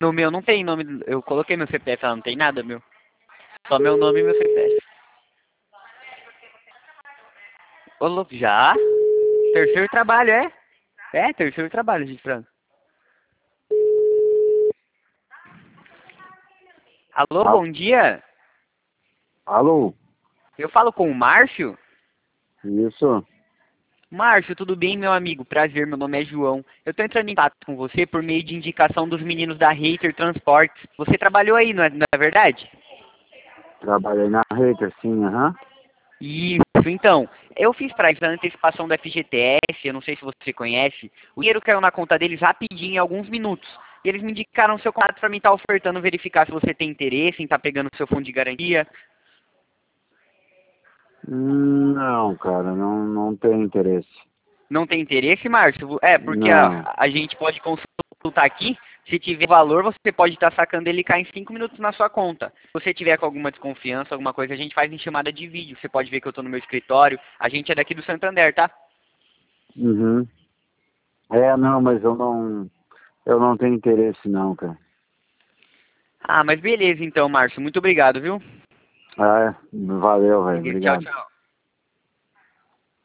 No meu não tem nome, eu coloquei meu CPF, ela não tem nada, meu. Só meu nome e meu CPF. Ô, louco, já? Terceiro trabalho, é? É, terceiro trabalho, gente, Franco. Alô, A- bom dia. Alô? Eu falo com o Márcio? Isso? Márcio, tudo bem, meu amigo? Prazer, meu nome é João. Eu tô entrando em contato com você por meio de indicação dos meninos da Hater Transportes. Você trabalhou aí, não é verdade? Trabalhei na Reiter, sim, aham. Isso, então, eu fiz para a antecipação do FGTS, eu não sei se você conhece, o dinheiro caiu na conta deles rapidinho, em alguns minutos. E eles me indicaram o seu contato para mim estar ofertando, verificar se você tem interesse em estar pegando o seu fundo de garantia. Não, cara, não tenho interesse. Não tem interesse, Márcio? É, porque Não. a gente pode consultar aqui, se tiver valor, você pode estar sacando ele cá em 5 minutos na sua conta. Se você tiver com alguma desconfiança, alguma coisa, a gente faz em chamada de vídeo. Você pode ver que eu estou no meu escritório, a gente é daqui do Santander, tá? Uhum. Não, mas eu não tenho interesse não, cara. Ah, mas beleza então, Márcio. Muito obrigado, viu? Valeu, velho, Beleza, tchau, obrigado. tchau.